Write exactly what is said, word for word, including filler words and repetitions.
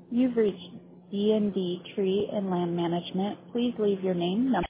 You've reached D and D Tree and Land Management. Please leave your name, number.